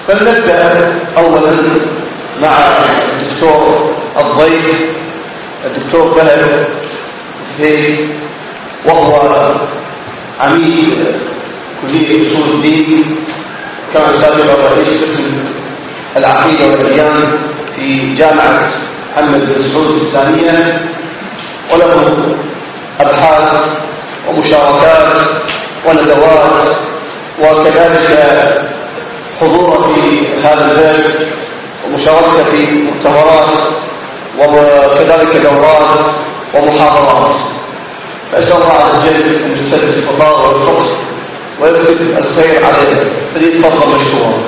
فلنبدأ أولا مع الدكتور الضيف الدكتور بلد فيه، وهو عميد كلية أصول الدين، كما سابق رئيس قسم العقيدة والأديان في جامعة محمد بن سعود الإسلامية، وله أبحاث ومشاركات وندوات، وكذلك حضور في هذا البيت ومشاركة في مؤتمرات وكذلك دورات ومحاضرات. فأسأل الله عز وجل أن يسدد الفضاء والفقه ويكتب الخير عليه، فليتفضل مشكورا.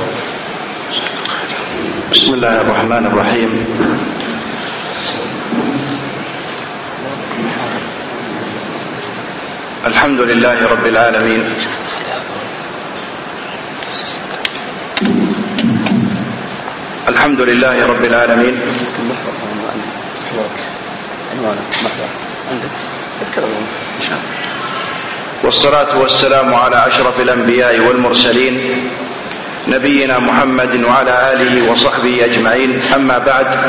بسم الله الرحمن الرحيم. الحمد لله رب العالمين، الحمد لله رب العالمين، والصلاة والسلام على أشرف الأنبياء والمرسلين نبينا محمد وعلى آله وصحبه أجمعين. أما بعد،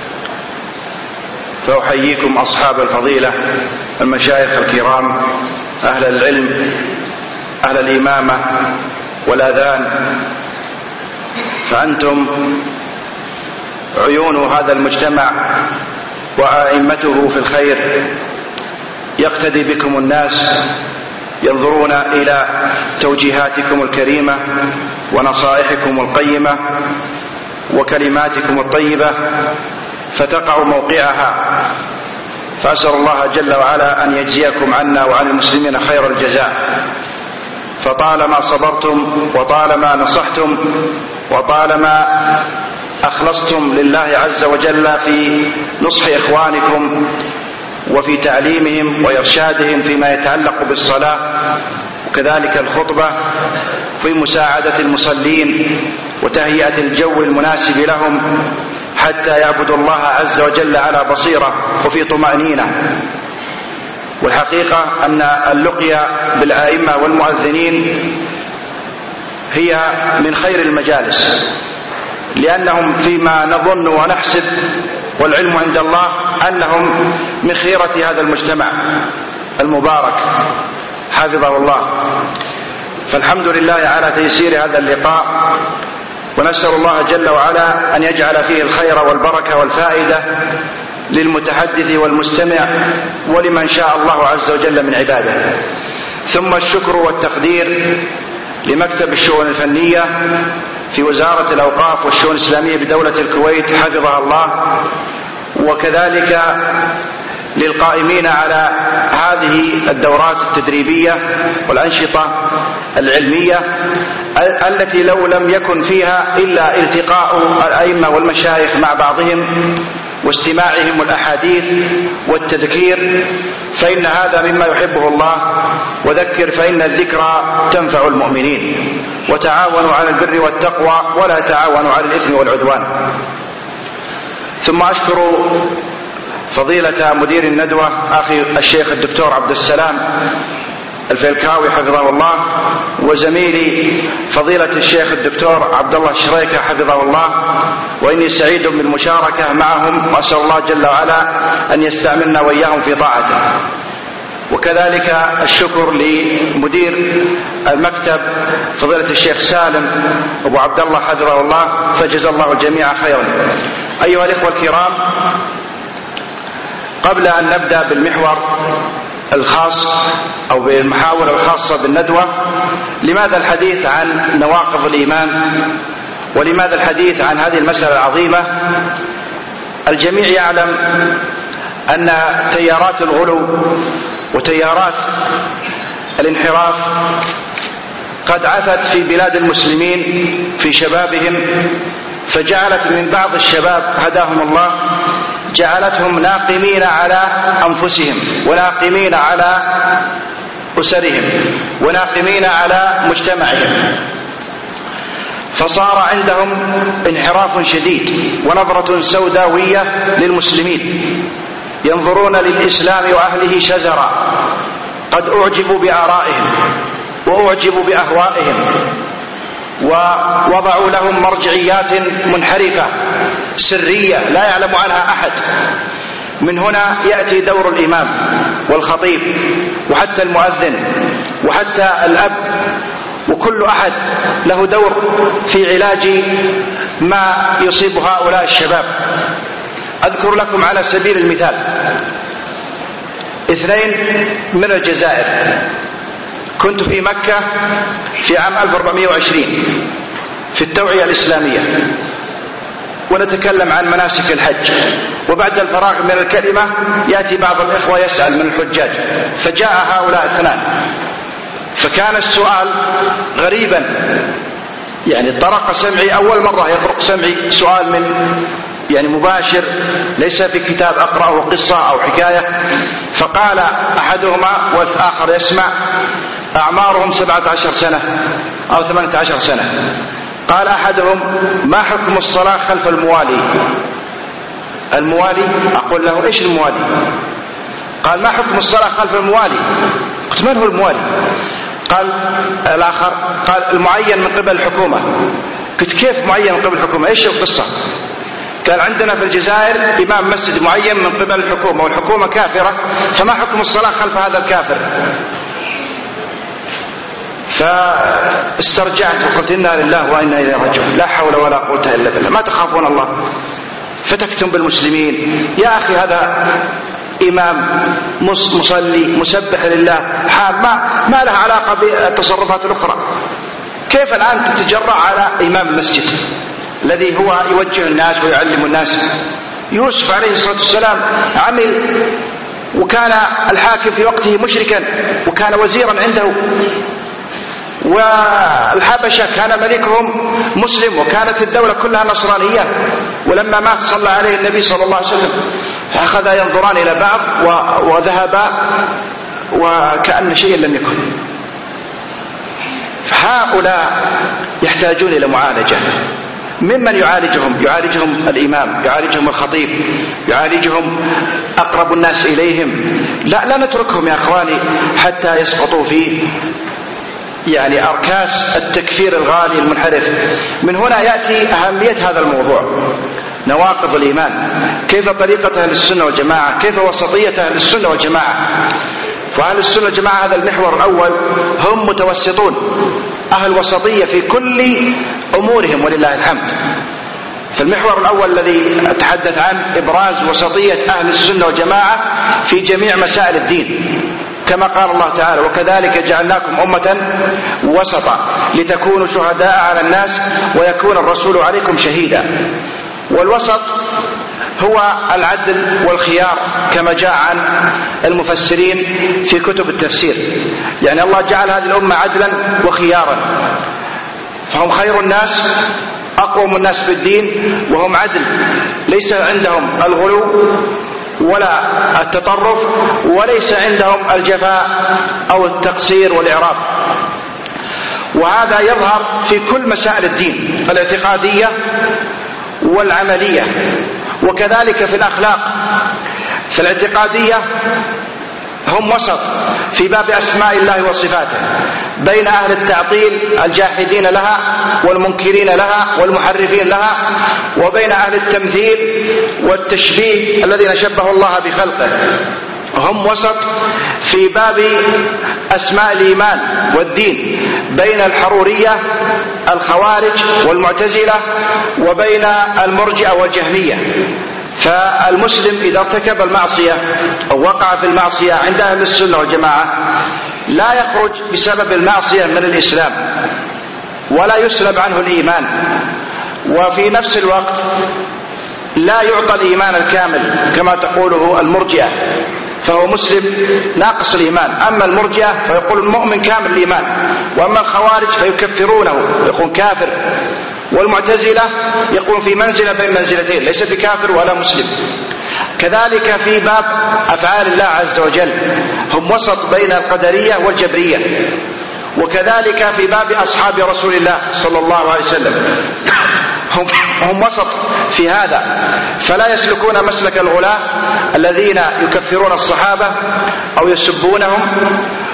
فأحييكم أصحاب الفضيلة المشايخ الكرام، أهل العلم، أهل الإمامة والأذان، فأنتم عيون هذا المجتمع وأئمته في الخير، يقتدي بكم الناس، ينظرون إلى توجيهاتكم الكريمة ونصائحكم القيمة وكلماتكم الطيبة فتقع موقعها. فأسأل الله جل وعلا أن يجزيكم عنا وعن المسلمين خير الجزاء، فطالما صبرتم وطالما نصحتم وطالما أخلصتم لله عز وجل في نصح إخوانكم وفي تعليمهم وإرشادهم فيما يتعلق بالصلاة وكذلك الخطبة، في مساعدة المصلين وتهيئة الجو المناسب لهم حتى يعبدوا الله عز وجل على بصيرة وفي طمأنينة. والحقيقة أن اللقيا بالآئمة والمؤذنين هي من خير المجالس، لأنهم فيما نظن ونحسب والعلم عند الله أنهم من خيرة هذا المجتمع المبارك حفظه الله. فالحمد لله على تيسير هذا اللقاء، ونسأل الله جل وعلا أن يجعل فيه الخير والبركة والفائدة للمتحدث والمستمع ولمن شاء الله عز وجل من عباده. ثم الشكر والتقدير لمكتب الشؤون الفنية في وزارة الأوقاف والشؤون الإسلامية بدولة الكويت حفظها الله، وكذلك للقائمين على هذه الدورات التدريبية والأنشطة العلمية التي لو لم يكن فيها إلا التقاء الأئمة والمشايخ مع بعضهم واستماعهم الأحاديث والتذكير، فإن هذا مما يحبه الله. وذكر فإن الذكرى تنفع المؤمنين، وتعاونوا على البر والتقوى ولا تعاونوا على الإثم والعدوان. ثم أشكر فضيلة مدير الندوة أخي الشيخ الدكتور عبد السلام الفيلكاوي حفظه الله، وزميلي فضيلة الشيخ الدكتور عبد الله الشريكة حفظه الله، وإني سعيد بالمشاركة معهم، وأسأل الله جل وعلا أن يستعملنا وإياهم في طاعته. وكذلك الشكر لمدير المكتب فضيلة الشيخ سالم أبو عبد الله حفظه الله، فجزا الله الجميع خيرا. أيها الإخوة الكرام، قبل أن نبدأ بالمحور الخاص أو بالمحاور الخاصة بالندوة، لماذا الحديث عن نواقض الإيمان؟ ولماذا الحديث عن هذه المسألة العظيمة؟ الجميع يعلم أن تيارات الغلو وتيارات الانحراف قد عثت في بلاد المسلمين في شبابهم، فجعلت من بعض الشباب هداهم الله جعلتهم ناقمين على أنفسهم وناقمين على أسرهم وناقمين على مجتمعهم، فصار عندهم انحراف شديد ونظرة سوداوية للمسلمين، ينظرون للإسلام وأهله شزرا، قد أعجبوا بآرائهم وأعجبوا بأهوائهم، ووضعوا لهم مرجعيات منحرفة سرية لا يعلم عنها أحد. من هنا يأتي دور الإمام والخطيب وحتى المؤذن وحتى الأب، وكل أحد له دور في علاج ما يصيب هؤلاء الشباب. أذكر لكم على سبيل المثال 2 من الجزائر. كنت في مكة في عام 1420 في التوعية الإسلامية ونتكلم عن مناسك الحج، وبعد الفراغ من الكلمة يأتي بعض الإخوة يسأل من الحجاج، فجاء هؤلاء 2 فكان السؤال غريبا، يعني طرق سمعي، أول مرة يطرق سمعي سؤال من يعني مباشر ليس في كتاب أقرأه قصة أو حكاية. فقال أحدهما والآخر يسمع، أعمارهم 17 سنة أو 18 سنة. قال أحدهم: ما حكم الصلاة خلف الموالي؟ الموالي؟ أقول له: إيش الموالي؟ قال: ما حكم الصلاة خلف الموالي؟ قلت: من هو الموالي؟ قال الآخر: قال: المعين من قبل الحكومة. قلت: كيف معين من قبل الحكومة؟ إيش القصة؟ قال: عندنا في الجزائر إمام مسجد معين من قبل الحكومة والحكومة كافرة، فما حكم الصلاة خلف هذا الكافر؟ فاسترجعت وقلت: إنا لله وإنا إليه راجعون، لا حول ولا قوة إلا بالله. ما تخافون الله فتكتم بالمسلمين؟ يا أخي هذا إمام مصلي مسبح لله، ما له علاقة بالتصرفات الأخرى. كيف الآن تتجرأ على إمام المسجد الذي هو يوجه الناس ويعلم الناس؟ يوسف عليه الصلاة والسلام عمل وكان الحاكم في وقته مشركا وكان وزيرا عنده، والحبشة كان ملكهم مسلم وكانت الدولة كلها نصرانية، ولما مات صلى عليه النبي صلى الله عليه وسلم أخذا ينظران إلى بعض وذهبا وكأن شيء لم يكن. فهؤلاء يحتاجون إلى معالجة. ممن يعالجهم؟ يعالجهم الإمام، يعالجهم الخطيب، يعالجهم أقرب الناس إليهم. لا نتركهم يا أخواني حتى يسقطوا في يعني أركاس التكفير الغالي المنحرف. من هنا يأتي أهمية هذا الموضوع، نواقض الإيمان، كيف طريقة أهل السنة والجماعة، كيف وسطية أهل السنة والجماعة. فأهل السنة والجماعة هذا المحور الأول هم متوسطون، أهل وسطية في كل أمورهم ولله الحمد. فالمحور الأول الذي أتحدث عنه إبراز وسطية أهل السنة والجماعة في جميع مسائل الدين، كما قال الله تعالى: وكذلك جعلناكم أمة وسطا لتكونوا شهداء على الناس ويكون الرسول عليكم شهيدا. والوسط هو العدل والخيار كما جاء عن المفسرين في كتب التفسير، يعني الله جعل هذه الأمة عدلا وخيارا، فهم خير الناس أقوم الناس في الدين وهم عدل، ليس عندهم الغلو ولا التطرف وليس عندهم الجفاء أو التقصير والإعراض. وهذا يظهر في كل مسائل الدين الاعتقادية والعملية، وكذلك في الأخلاق. في الاعتقادية هم وسط في باب أسماء الله وصفاته بين أهل التعطيل الجاحدين لها والمنكرين لها والمحرفين لها، وبين أهل التمثيل والتشبيه الذين شبه الله بخلقه. هم وسط في باب أسماء الإيمان والدين بين الحرورية الخوارج والمعتزلة وبين المرجئة والجهمية. فالمسلم إذا ارتكب المعصية أو وقع في المعصية عند أهل السنة والجماعة لا يخرج بسبب المعصية من الإسلام ولا يسلب عنه الإيمان، وفي نفس الوقت لا يعطى الإيمان الكامل كما تقوله المرجئة، فهو مسلم ناقص الإيمان. أما المرجئة فيقول المؤمن كامل الإيمان، وأما الخوارج فيكفرونه يقول كافر، والمعتزلة يقول في منزلة بين منزلتين ليس بكافر ولا مسلم. كذلك في باب أفعال الله عز وجل هم وسط بين القدرية والجبرية، وكذلك في باب أصحاب رسول الله صلى الله عليه وسلم هم وسط في هذا، فلا يسلكون مسلك الغلاة الذين يكفرون الصحابة أو يسبونهم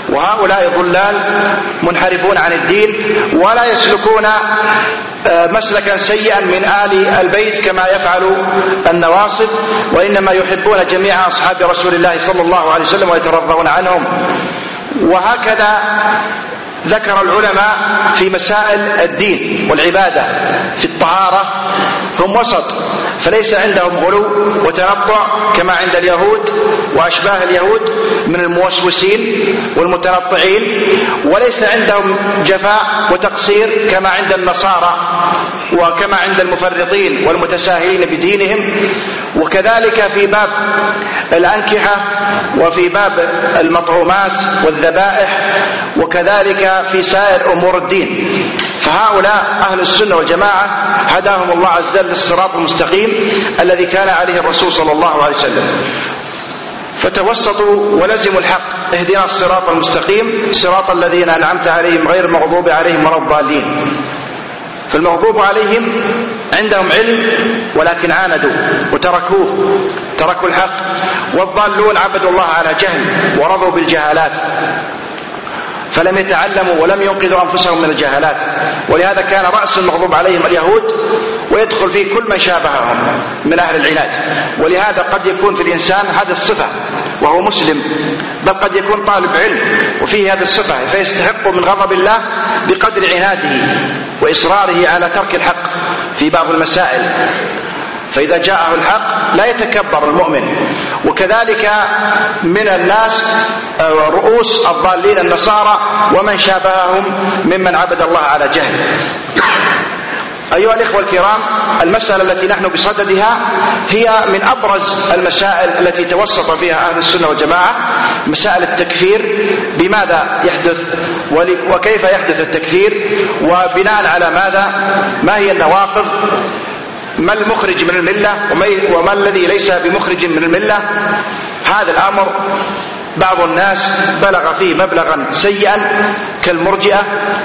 وهؤلاء ضلال منحرفون عن الدين ولا يسلكون مسلكا سيئا من آل البيت كما يفعل النواصب، وإنما يحبون جميع أصحاب رسول الله صلى الله عليه وسلم ويترضون عنهم. وهكذا ذكر العلماء في مسائل الدين والعبادة في الطهارة هم وسط، فليس عندهم غلو وتنطع كما عند اليهود وأشباه اليهود من الموسوسين والمتنطعين، وليس عندهم جفاء وتقصير كما عند النصارى وكما عند المفرطين والمتساهلين بدينهم. وكذلك في باب الأنكحة وفي باب المطعومات والذبائح وكذلك في سائر أمور الدين. فهؤلاء أهل السنة والجماعة هداهم الله عز وجل للصراط المستقيم الذي كان عليه الرسول صلى الله عليه وسلم، فتوسطوا ولزموا الحق. اهدنا الصراط المستقيم صراط الذين أنعمت عليهم غير المغضوب عليهم ولا الضالين. فالمغضوب عليهم عندهم علم ولكن عاندوا وتركوه، تركوا الحق، والضالون عبدوا الله على جهل ورضوا بالجهالات فلم يتعلموا ولم ينقذوا أنفسهم من الجهالات. ولهذا كان رأس المغضوب عليهم اليهود، ويدخل فيه كل من شابههم من أهل العناد. ولهذا قد يكون في الإنسان هذه الصفة وهو مسلم، بل قد يكون طالب علم وفيه هذه الصفة فيستحق من غضب الله بقدر عناده وإصراره على ترك الحق في بعض المسائل. فإذا جاءه الحق لا يتكبر المؤمن. وكذلك من الناس رؤوس الضالين النصارى ومن شابههم ممن عبد الله على جهل. أيها الإخوة الكرام، المسألة التي نحن بصددها هي من أبرز المسائل التي توسط فيها أهل السنة والجماعة، مسائل التكفير. بماذا يحدث وكيف يحدث التكفير، وبناء على ماذا، ما هي النواقض، ما المخرج من الملة وما الذي ليس بمخرج من الملة. هذا الأمر بعض الناس بلغ فيه مبلغا سيئا كالمرجئة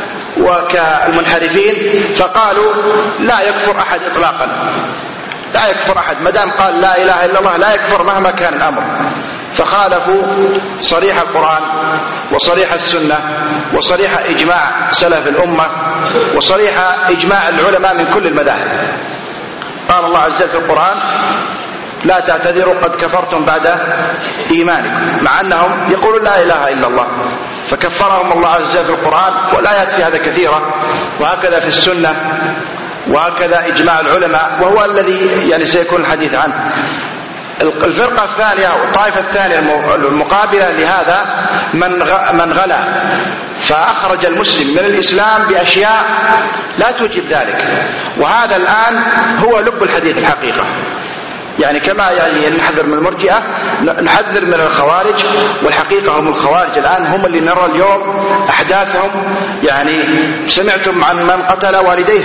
وكالمنحرفين، فقالوا لا يكفر أحد إطلاقا، لا يكفر أحد ما دام قال لا إله إلا الله لا يكفر مهما كان الأمر. فخالفوا صريح القرآن وصريح السنة وصريح إجماع سلف الأمة وصريح إجماع العلماء من كل المذاهب. قال الله عز وجل في القرآن لا تعتذروا قد كفرتم بعد إيمانكم، مع أنهم يقولون لا إله إلا الله، فكفرهم الله عز وجل في القرآن والآيات في هذا كثيرة، وهكذا في السنة وهكذا إجماع العلماء، وهو الذي يعني سيكون الحديث عنه. الفرقة الثانية أو الطائفة الثانية المقابلة لهذا من غلا فأخرج المسلم من الإسلام بأشياء لا توجب ذلك، وهذا الآن هو لب الحديث الحقيقة. يعني كما يعني نحذر من المرجئة نحذر من الخوارج، والحقيقة هم الخوارج الآن هم اللي نرى اليوم أحداثهم. يعني سمعتم عن من قتل والديه،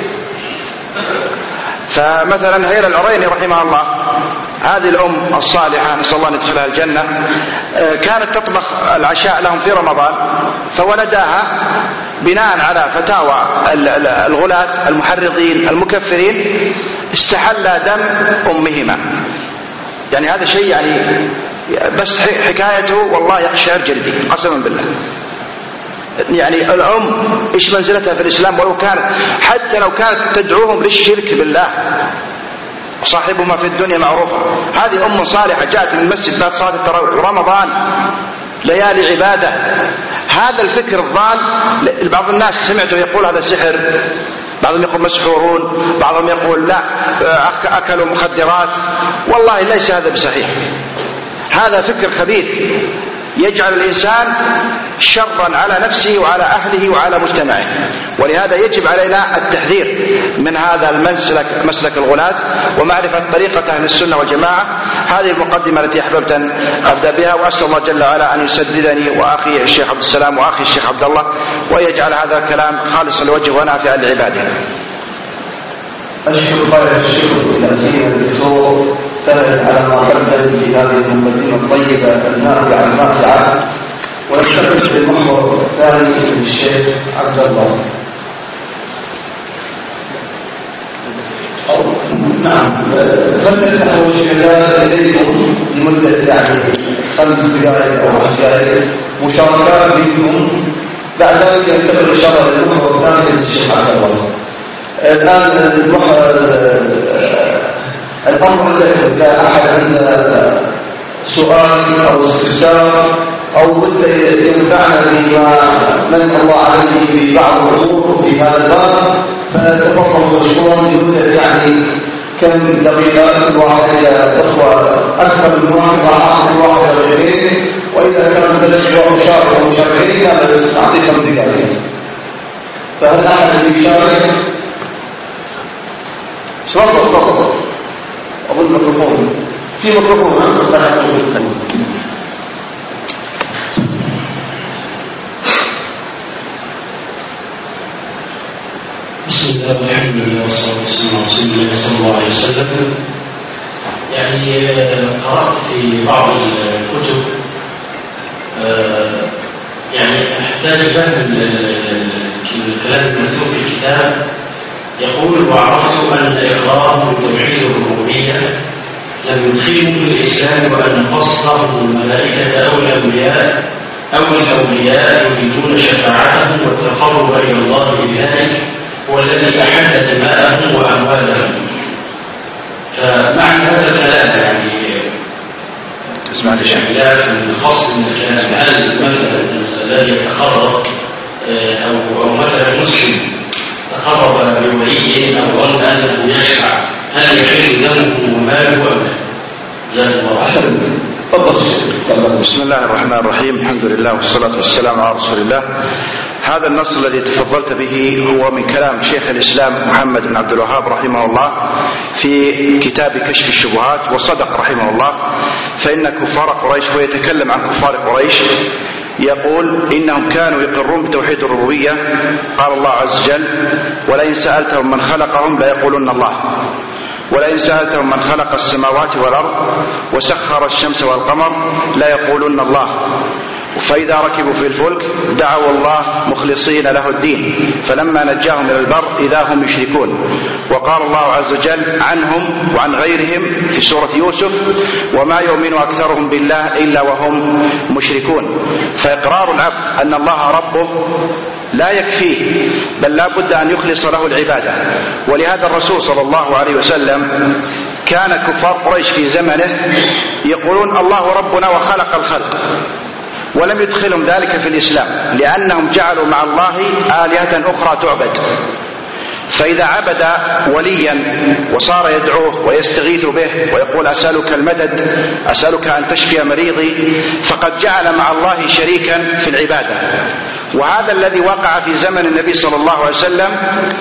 فمثلا هيل العريني رحمه الله، هذه الأم الصالحة نسأل الله أن يدخلها الجنة، كانت تطبخ العشاء لهم في رمضان، فولداها بناء على فتاوى الغلاة المحرضين المكفرين استحل دم أمهما. يعني هذا شيء يعني بس حكايته والله يقشعر جلدي قسما بالله. يعني الأم إيش منزلتها في الإسلام، ولو كانت حتى لو كانت تدعوهم للشرك بالله، صاحبهما في الدنيا معروفة. هذه أم صالحة جاءت من المسجد بعد صلاة التراويح رمضان ليالي عبادة. هذا الفكر الضال بعض الناس سمعته يقول هذا سحر، بعضهم يقول مسحورون، بعضهم يقول لا أكلوا مخدرات. والله ليس هذا بصحيح، هذا فكر خبيث يجعل الإنسان شرا على نفسه وعلى أهله وعلى مجتمعه. ولهذا يجب علينا التحذير من هذا المسلك، مسلك الغلاة، ومعرفة طريقة أهل السنة والجماعة. هذه المقدمة التي أحببت أن أبدأ بها، وأسأل الله جل وعلا أن يسددني وأخي الشيخ عبد السلام وأخي الشيخ عبد الله، ويجعل هذا الكلام خالصا لوجهه ونافعا لعباده. أشكر قائد الشيخ الأمين الدكتور سهل على ما قدم في هذه المقدمة الطيبة النافعة النافعة، ونستقبل بالمحور الثاني للشيخ عبد الله. نعم، فلتتحول الشهداء إليكم لمدة يعني 5 دقائق أو 10 دقائق مشاركات منكم، بعد ذلك ينتقل إن شاء الله للمحور الثاني للشيخ عبد الله. الآن الأمر إذا أحد عنده سؤال أو استفسار أو بد ينفعنا بما من الله عليه في بعض الأمور في هذا الباب، فتفضل مشكورا لمدة يعني كم دقيقة كل واحد إلى إخوة أكثر من واحد مع كل واحد غيرين، وإذا كان بس مشارك ومشاركين لا بس نعطي 5 دقائق. فهل أحد يشارك؟ تفضل. أظن ميكروفون في ميكروفون لا يحتاج. بسم الله والحمد لله والصلاة والسلام على رسول الله صلى الله عليه وسلم. يعني قرأت في بعض الكتب يعني أحتاج فهم الكلام المكتوب في الكتاب. يقول: وعرفت أن إقرارهم بتوحيد الربوبية لم يدخلهم في الإسلام، وأن قصدهم الملائكة أو الأولياء يريدون شفاعتهم والتقرب إلى الله بذلك هو الذي أحل دماءهم وأموالهم. فمعنى هذا الكلام يعني تسمع لي خلاف من خاص من الكلام. هل مثلا الذي يتقرب أو مثلا مسلم تقرب بولي أو ظن أنه يشفع، هل يحل دمه وماله أم لا؟ جزاك الله خيرا. تفضل. بسم الله الرحمن الرحيم، الحمد لله والصلاة والسلام على رسول الله. هذا النص الذي تفضلت به هو من كلام شيخ الإسلام محمد بن عبد الوهاب رحمه الله في كتاب كشف الشبهات، وصدق رحمه الله. فإن كفار قريش، ويتكلم عن كفار قريش، يقول: إنهم كانوا يقرون بتوحيد الربوبية. قال الله عز وجل: ولئن سألتهم من خلقهم ليقولن الله، ولئن سألتهم من خلق السماوات والأرض وسخر الشمس والقمر ليقولن الله. فإذا ركبوا في الفلك دعوا الله مخلصين له الدين فلما نجاهم إلى البر إذا هم يشركون. وقال الله عز وجل عنهم وعن غيرهم في سورة يوسف: وما يؤمن أكثرهم بالله إلا وهم مشركون. فإقرار العبد أن الله ربه لا يكفيه، بل لا بد أن يخلص له العبادة. ولهذا الرسول صلى الله عليه وسلم كان كفار قريش في زمنه يقولون: الله ربنا وخلق الخلق، ولم يدخلهم ذلك في الإسلام، لأنهم جعلوا مع الله آلهة أخرى تعبد. فإذا عبد وليا وصار يدعوه ويستغيث به ويقول: أسألك المدد، أسألك أن تشفي مريضي، فقد جعل مع الله شريكا في العبادة. وهذا الذي وقع في زمن النبي صلى الله عليه وسلم،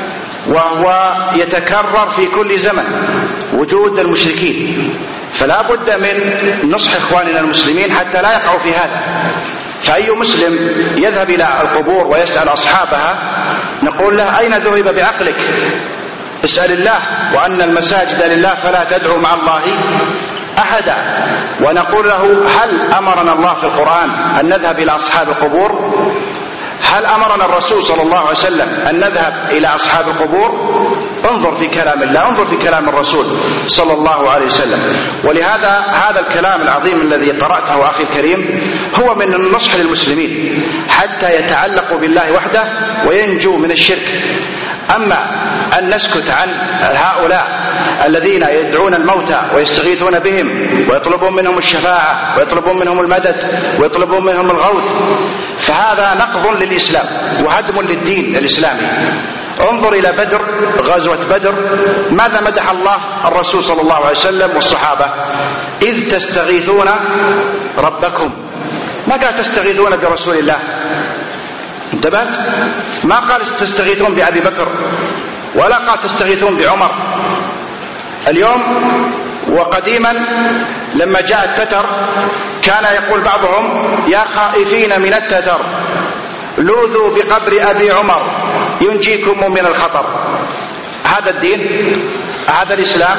وهو يتكرر في كل زمن، وجود المشركين. فلا بد من نصح إخواننا المسلمين حتى لا يقعوا في هذا. فأي مسلم يذهب إلى القبور ويسأل أصحابها نقول له: أين ذهب بعقلك؟ اسأل الله، وأن المساجد لله فلا تدعوا مع الله أحدا. ونقول له: هل أمرنا الله في القرآن أن نذهب إلى أصحاب القبور؟ هل أمرنا الرسول صلى الله عليه وسلم أن نذهب إلى أصحاب القبور؟ انظر في كلام الله، انظر في كلام الرسول صلى الله عليه وسلم. ولهذا هذا الكلام العظيم الذي قرأته أخي الكريم هو من النصح للمسلمين حتى يتعلقوا بالله وحده وينجوا من الشرك. أما أن نسكت عن هؤلاء الذين يدعون الموتى ويستغيثون بهم ويطلبون منهم الشفاعة ويطلبون منهم المدد ويطلبون منهم الغوث، فهذا نقض للإسلام وهدم للدين الإسلامي. انظر إلى بدر، غزوة بدر، ماذا مدح الله الرسول صلى الله عليه وسلم والصحابة؟ إذ تستغيثون ربكم. ما قال تستغيثون برسول الله، انتبهت؟ ما قال تستغيثون بأبي بكر، ولا قال تستغيثون بعمر. اليوم وقديما لما جاء التتر كان يقول بعضهم: يا خائفين من التتر لوذوا بقبر أبي عمر ينجيكم من الخطر. هذا الدين، هذا الإسلام.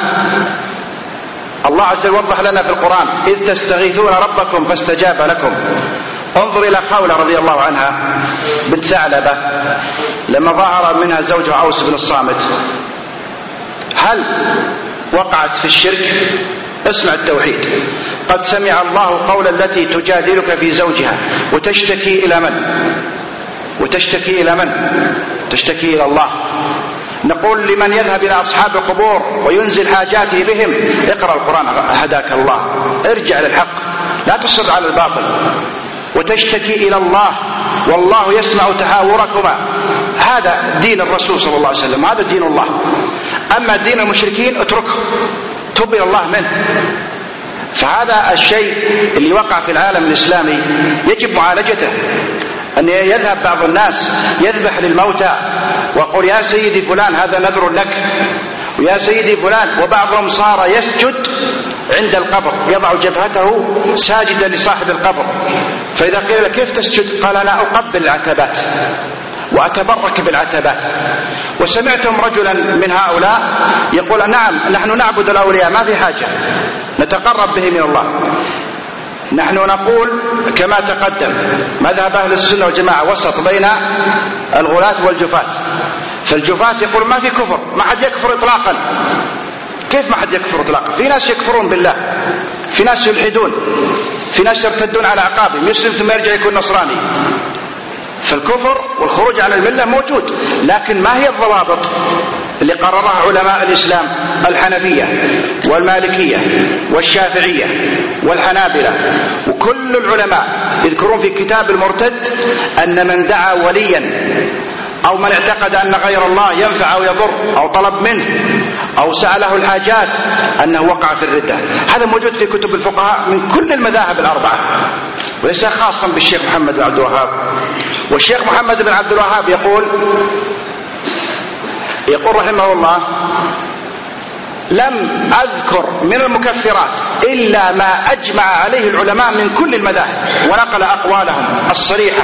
الله عز وجل وضح لنا في القرآن: إذ تستغيثون ربكم فاستجاب لكم. انظر إلى خولة رضي الله عنها بنت ثعلبة لما ظهر منها زوجها أوس بن الصامت، هل وقعت في الشرك اسمع التوحيد. قد سمع الله قول التي تجادلك في زوجها وتشتكي إلى من؟ وتشتكي إلى من؟ تشتكي إلى الله. نقول لمن يذهب إلى أصحاب القبور وينزل حاجاته بهم اقرأ القرآن هداك الله، ارجع للحق، لا تصر على الباطل. وتشتكي إلى الله والله يسمع تحاوركما. هذا دين الرسول صلى الله عليه وسلم، هذا دين الله. أما دين المشركين اتركه، تب إلى الله منه. فهذا الشيء اللي وقع في العالم الإسلامي يجب معالجته. أن يذهب بعض الناس يذبح للموتى ويقول يا سيدي فلان هذا نذر لك، ويا سيدي فلان، وبعضهم صار يسجد عند القبر، يضع جبهته ساجدا لصاحب القبر. فإذا قيل له كيف تسجد؟ قال أنا أقبل العتبات وأتبرك بالعتبات. وسمعتم رجلا من هؤلاء يقول نعم نحن نعبد الأولياء ما في حاجة، نتقرب بهم إلى الله. نحن نقول كما تقدم مذهب أهل السنة والجماعة وسط بين الغلاة والجفاة. فالجفاة يقول ما في كفر، ما حد يكفر إطلاقا. كيف ما حد يكفر إطلاقا؟ في ناس يكفرون بالله، في ناس يلحدون، في ناس يرتدون على أعقابهم، يسلم ثم يرجع يكون نصراني. فالكفر والخروج عن الملة موجود، لكن ما هي الضوابط اللي قررها علماء الإسلام؟ الحنفية والمالكية والشافعية والحنابلة، وكل العلماء يذكرون في كتاب المرتد أن من دعا وليا أو من اعتقد أن غير الله ينفع أو يضر أو طلب منه أو سأله الحاجات أنه وقع في الردة. هذا موجود في كتب الفقهاء من كل المذاهب الأربعة، وليس خاصا بالشيخ محمد بن عبد الوهاب. والشيخ محمد بن عبد الوهاب يقول رحمه الله لم أذكر من المكفرات إلا ما أجمع عليه العلماء من كل المذاهب، ونقل أقوالهم الصريحة.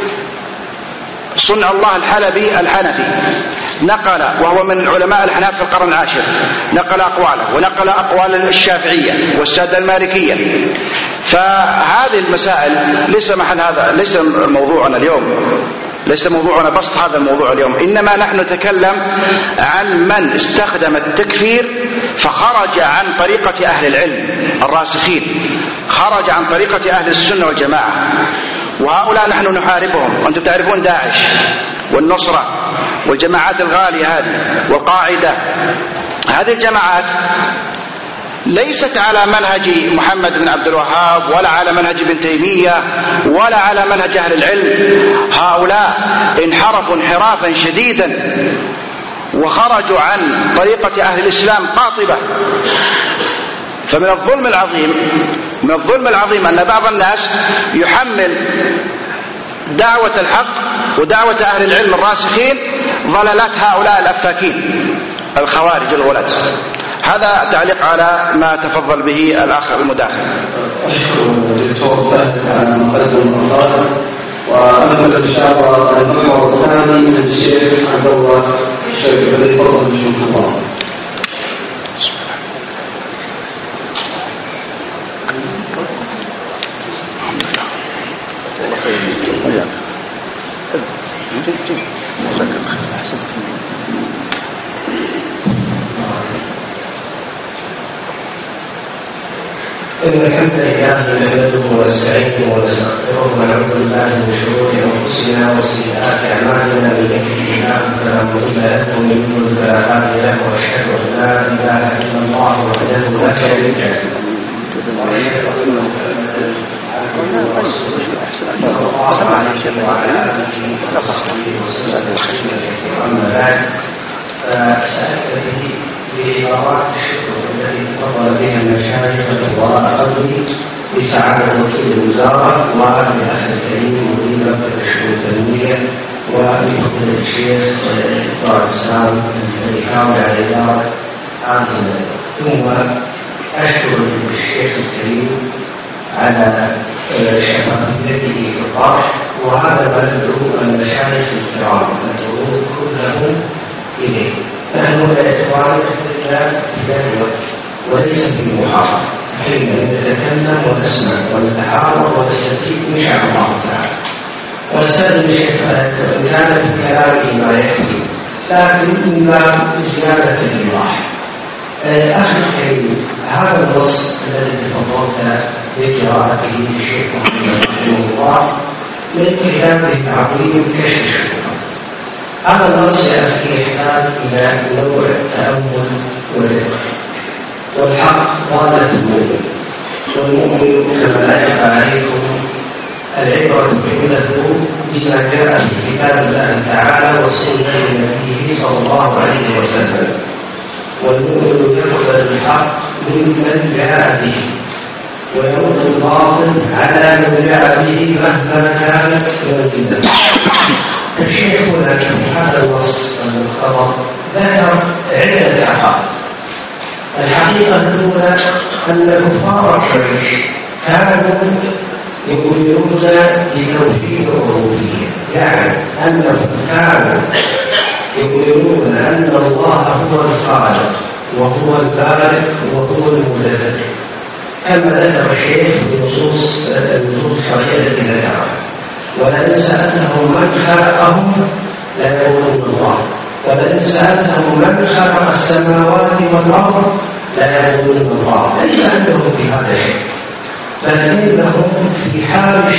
صنع الله الحلبي الحنفي نقل، وهو من علماء الحناف في القرن العاشر، نقل أقواله، ونقل أقوال الشافعية والسادة المالكية. فهذه المسائل ليس محل هذا، ليس موضوعنا اليوم، ليس موضوعنا بسط هذا الموضوع اليوم. إنما نحن نتكلم عن من استخدم التكفير فخرج عن طريقة أهل العلم الراسخين، خرج عن طريقة أهل السنة والجماعة. وهؤلاء نحن نحاربهم. وأنتم تعرفون داعش والنصرة والجماعات الغالية هذه والقاعدة، هذه الجماعات ليست على منهج محمد بن عبد الوهاب ولا على منهج ابن تيمية ولا على منهج أهل العلم. هؤلاء انحرفوا انحرافا شديدا وخرجوا عن طريقة أهل الإسلام قاطبة. فمن الظلم العظيم أن بعض الناس يحمل دعوة الحق ودعوة أهل العلم الراسخين ضلالات هؤلاء الأفاكين الخوارج الغلاة. هذا تعليق على ما تفضل به الأخ المداخل. أشكر الدكتور فهد على مقدم المقالة، وأنقل إن شاء الله المحور الثاني من الشيخ عبد الله الشريف الذي فضل بشكل الله. إن الحمد لله نحمده ونستعينه ونستغفره ونعوذ بالله من شرور أنفسنا وسيئات أعمالنا، من يهده الله فلا مضل له ومن يضلل فلا هادي له، وأشهد أن لا إله إلا الله وحده لا شريك له، وأشهد أن محمدا عبده ورسوله صلى الله عليه وعلى آله وصحبه وسلم تسليما. أما بعد، فسألت بإضافة الشكر الذي تفضل بها المشايخ الفضلاء قبلي لسعادة وكيل الوزارة ولأخ الكريم مدير مكتب الشؤون التنموية ولفضيلة الشيخ دكتور الإسلام الذي حاول على إدارة هذه المدرسة. ثم أشكر الشيخ الكريم على شفافيته في الطرح، وهذا ما ندعو المشايخ الكرام ندعو كلهم إليه. نحن كإخوان اختلاف في ذلك وليس في محاضرة، حين نتكلم ونسمع ونتحاور ونستفيد إن شاء الله تعالى. والسلم كان في كلامه ما يكفي، لكن إما بزيادة الإيضاح. أخي الكريم، هذا النص الذي تفضلت بقراءته الشيخ محمد رحمه الله من كتابه العظيم كشف الشبهات. هذا النص يا أخي يحتاج إلى نوع التأمل والرقة، والحق ضالة المؤمن، والمؤمن كما لا يخفى عليكم العبرة بحمله بما جاء في كتاب الله تعالى وسنة نبيه صلى الله عليه وسلم، والمؤمن يقبل الحق ممن جاء به ويرد الباطل على من جاء به مهما كانت منزلته. فشيخنا في هذا النص المختصر ذكر عدة حقائق. الحقيقة الأولى أن كفار قريش كانوا يؤمنون بتوحيد الربوبية، يعني أنهم كانوا يؤمنون أن الله هو الخالق وهو البارئ وهو المدبر، كما ذكر الشيخ في نصوص الشرعية التي ذكرها. ولئن سألتهم من خلقهم ليقولون الله، ولئن سألتهم من خلق السماوات والأرض ليقولون الله. ليس عندهم في هذا الشيء، بل إنهم في حال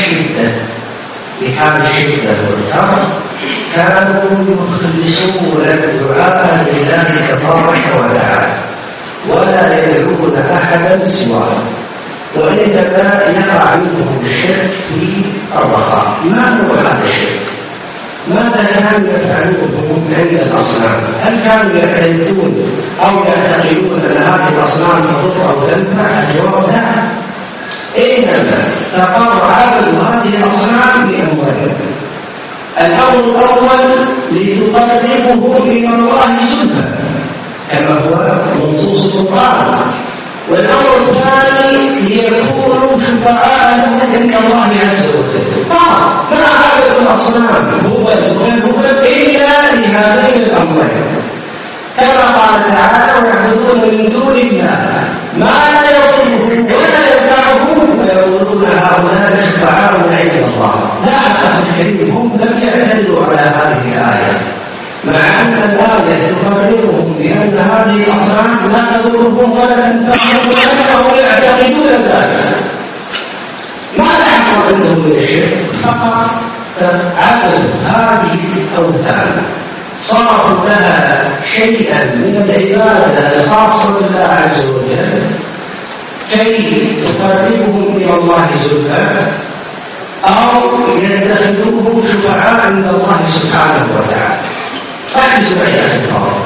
الشدة والكرب كانوا يخلصون الدعاء لله تبارك وتعالى ولا يدعون أحدا سواه، وإنما يقع منهم الشرك في الرخاء. ما هو هذا الشرك؟ ماذا كانوا يفعلون عند الأصنام؟ هل كانوا يعتقدون أو يعتقدون أن هذه الأصنام تضر أو تنفع؟ الجواب لا، إنما تقرعوا هذه الأصنام بأموالهم. الأمر الأول لتقربهم إلى الله زلفى كما هو نصوص القرآن، والأمر الثاني ليكونوا شفعاء لهم عند الله عز وجل. ما عبد الأصنام هو إلا لهذين الأمرين، كما قال تعالى ويعبدون من دون الله ما لا يضرهم ولا ينفعهم ويقولون هؤلاء شفعاء عند الله. لا أخي الكريم، هم لم يعتدوا على هذه الآية، مع أن الآية تخبرهم بأن هذه الأصنام لا تضرهم ولا تنفعهم وأنهم يعتقدون ذلك. ماذا حصل عندهم من الشرك؟ فقط عبدوا هذه الأوثان، صرفوا لها شيئا من العبادة الخاصة بالله عز وجل كي تقربهم إلى الله زلفى، أو يتخذوه شفعاء عند الله سبحانه وتعالى. ركزوا معي يا أخوان،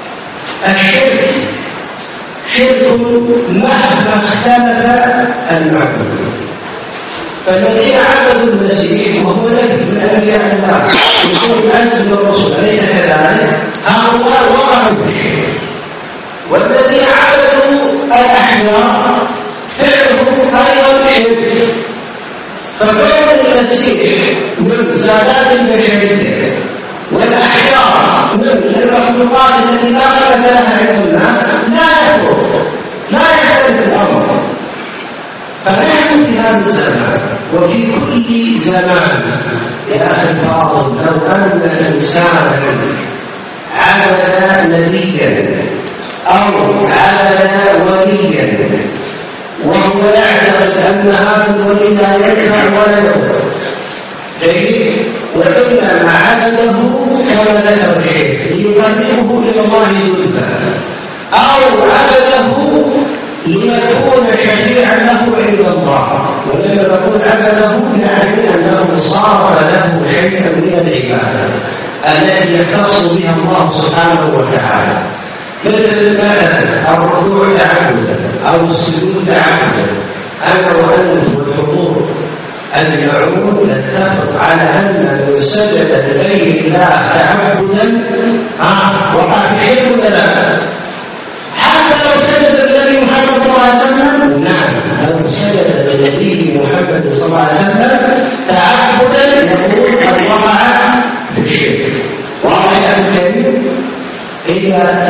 الشرك شرك مهما اختلف المعبود. فالذين عبدوا المسيح وهو نبي من أنبياء الله يكون عز من الرسل، أليس كذلك؟ هؤلاء وقعوا في الشرك. والذين عبدوا الأحجار فعلهم أيضا شرك. فكون المسيح من سادات البشرية والأحجار من المخلوقات التي لا قيمة لها عند الناس لا يختلف الأمر. فنحن في هذا الزمان وفي كل زمان يا أخي الفاضل، لو أن إنسانا عبد نبيا أو عبد وليا وهو يعتقد أن هذا الولي لا ينفع ولا يضر، جيد، وإنما عبده كما ذكر الشيخ ليقربه إلى الله زلفى، أو عبده ليكون شفيعا له عند الله. ولما يكون عبده يعني أنه صار له شيئا من العبادة التي يختص بها الله سبحانه وتعالى، مثل الركوع تعبدا أو السجود تعبدا. أنا وأنت والحضور المعون نتفق على أن من سجد لغير الله تعبدا وقع في شيء ولا لا؟ حتى لو سجد النبي محمد صلى الله عليه وسلم، نعم، لو سجد لنبيه محمد صلى الله عليه وسلم تعبدا يقول قد وقع في الشرك. واضح يا الكريم؟ إذا تأملت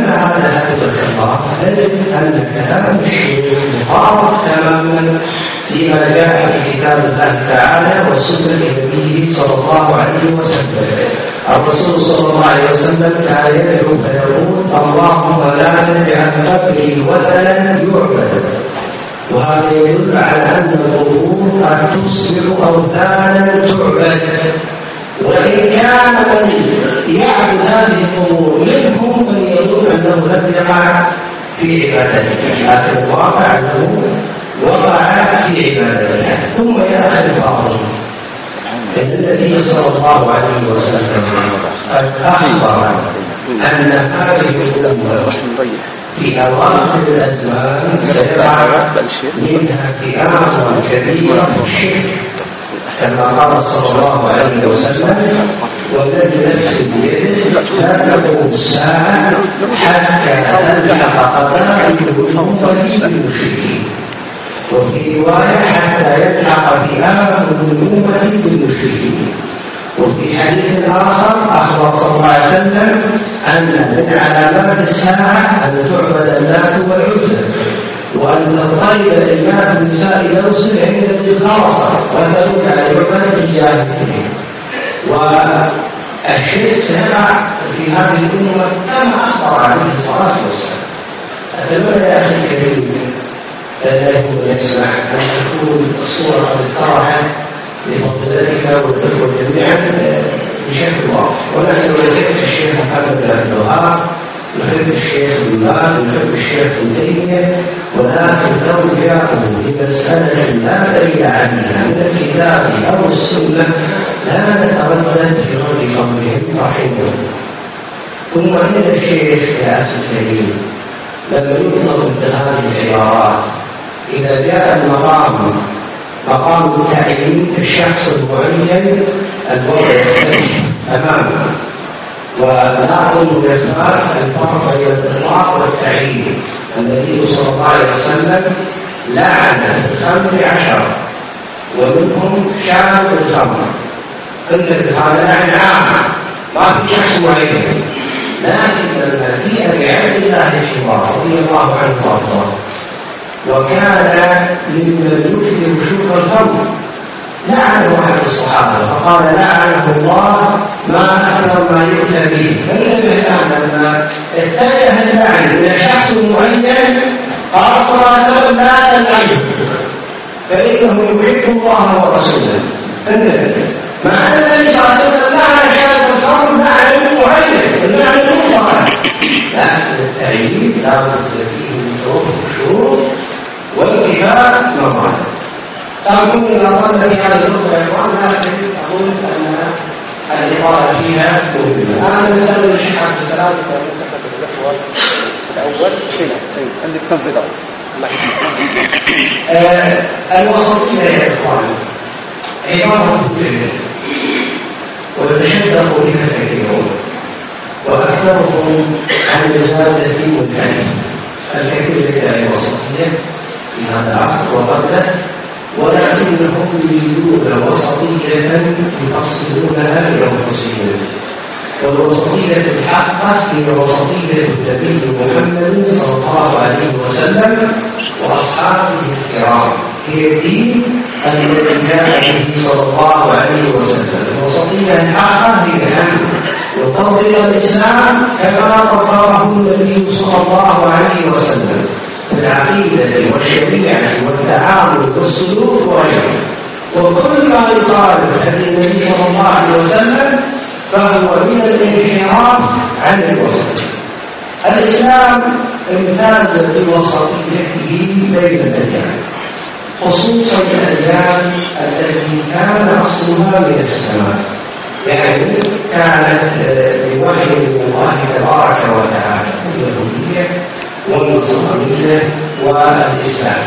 لأن هذا هدف الخطاب نجد أن كلام الشيخ مطابق تماما فيما جاء في كتاب الله تعالى وسنة نبيه صلى الله عليه وسلم. الرسول صلى الله عليه وسلم كان يدعو فيقول: اللهم لا تجعل قبري وثنا يعبد. وهذا يدل على أن القبور قد تصبح أوثانا تعبد، وإن كان من يعبد هذه القبور منهم من يظن أنه لم يقع في عبادته، لكن الواقع أنه وقع في عبادته. ثم يأخذ بعضهم أن النبي صلى الله عليه وسلم قد أخبر أن هذه الأمة في أواخر الأزمان سيقع منها فئام كبيرة في الشرك، كما قال صلى الله عليه وسلم: والذي نفس بيده لا تقوم الساعة حتى تلحق قدائم الأمة بالمشركين. وفي رواية: حتى يلحق فئام الأمة بالمشركين. وفي حديث آخر أخبر صلى الله عليه وسلم أن من علامات الساعة أن تعبد اللات والعزى، وأن تضطرب الإمام النساء يرسل عند الخاصة وتدل على عبادة الجاهلية. والشرك سيقع في هذه الأمة كما أخبر عليه الصلاة والسلام. أتمنى يا أخي الكريم له يسمع أن تكون الصورة مطرحة لفضلك والإخوة جميعا بشكل واضح. ونحن نحب الشيخ محمد بن عبد الوهاب، نحب الشيخ ابن باز، نحب الشيخ ابن تيمية، ولكن لو جاءوا بمسألة لا دليل عليها من الكتاب أو السنة لا نتردد في رد قولهم رحمه. ثم عند الشيخ يا أخي الكريم لما يطلب بهذه العبارات إذا جاء المقام مقام تعيين الشخص المعين الوضع أمامه، ولا أظن يفعل الفرق بين الإطلاق والتعيين. النبي صلى الله عليه وسلم لعن الخمر 10 ومنهم شارب الخمر. هذا لعن عام ما في شخص معين، لكن لما جيء بعبد الله الحمار رضي الله عنه وارضاه وكان ممن يكثر شرب الخمر لعنه احد الصحابه فقال: لعنه الله ما اكثر ما يؤتى به. فالنبي لما اتجه اللعن الى شخص معين قال صلى الله عليه وسلم: لا تلعنه فانه يحب الله ورسوله. فالنبي مع ان النبي صلى الله عليه وسلم لعن شارب الخمر لعن معين، اللعن المطلق، لكن التعيين لا بد فيه من شروط والاتفاق مرة. سأقول إذا قلنا في هذا النقطة يا إخوان، لكن أقول أن الإطالة فيها مهمة. أنا نسأل الشيخ عبد السلام منتخب الإخوة الأول هنا عندك تنزيل الوسطية يا إخوان عبارة كبيرة ويتشدق بها كثيرون، وأكثرهم عن الجادة منحنى. الكثير يدعي الوسطية في هذا العصر وقبله، ولكنهم يريدون وسطية يفصلونها لأنفسهم. والوسطية الحقة هي وسطية النبي محمد صلى الله عليه وسلم وأصحابه الكرام، هي الدين الذي جاء به صلى الله عليه وسلم. الوسطية الحقة هي أن يطبق الإسلام كما طبقه النبي صلى الله عليه وسلم في العقيدة والشريعة والتعامل والسلوك وغيره. وكل ما يخالف هدي النبي صلى الله عليه وسلم فهو من الانحراف عن الوسط. الإسلام امتاز بوسطيته بين الأديان، خصوصا الأديان التي كان أصلها من السماء، يعني كانت بوحي من الله تبارك وتعالى، اليهودية والنصرانية والإسلام.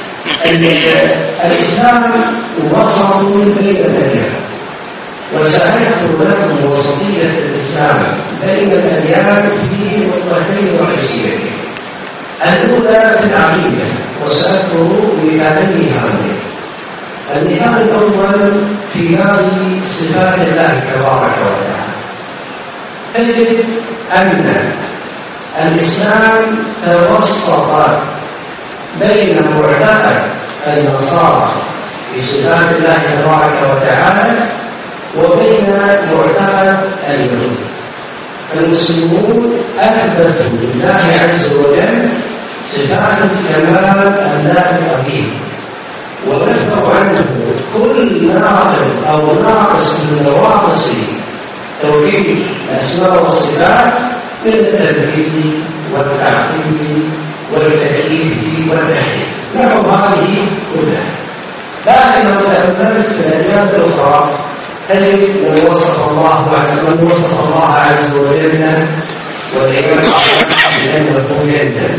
الإسلام وسط بين الأديان، وسأذكر لكم وسطية الإسلام بين الأديان في نقطتين رئيسيتين. الأولى في العقيدة، وسأذكر مثالين هذين. المثال الأول في باب صفات الله تبارك وتعالى. تجد أن الإسلام توسط بين معتقد النصارى في صفات الله تبارك وتعالى وبين معتقد اليهود. المسلمون أثبتوا لله عز وجل صفات الكمال اللائقة به، ونفوا عنه كل ناقض أو ناقص من نواقص توحيد الأسماء والصفات من التدبير والتعقيد والتكييف والتحريف، نحو هذه كلها. لكن لو تأملت في الأديان الأخرى تجد من وصف الله عز وجل والعياذ بأنه يندم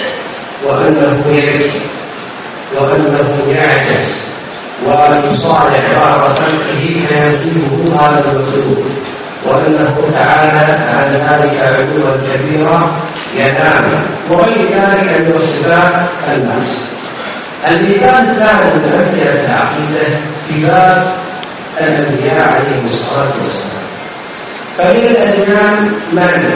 وأنه يبكي وأنه يعجز ويصالح بعض خلقه فيجيبه هذا المخلوق، وأنه تعالى عن ذلك علوا كبيرا ينام، وغير ذلك من صفات النفس. المثال الثاني من أمثلة العقيدة في باب الأنبياء عليهم الصلاة والسلام. فمن الأديان من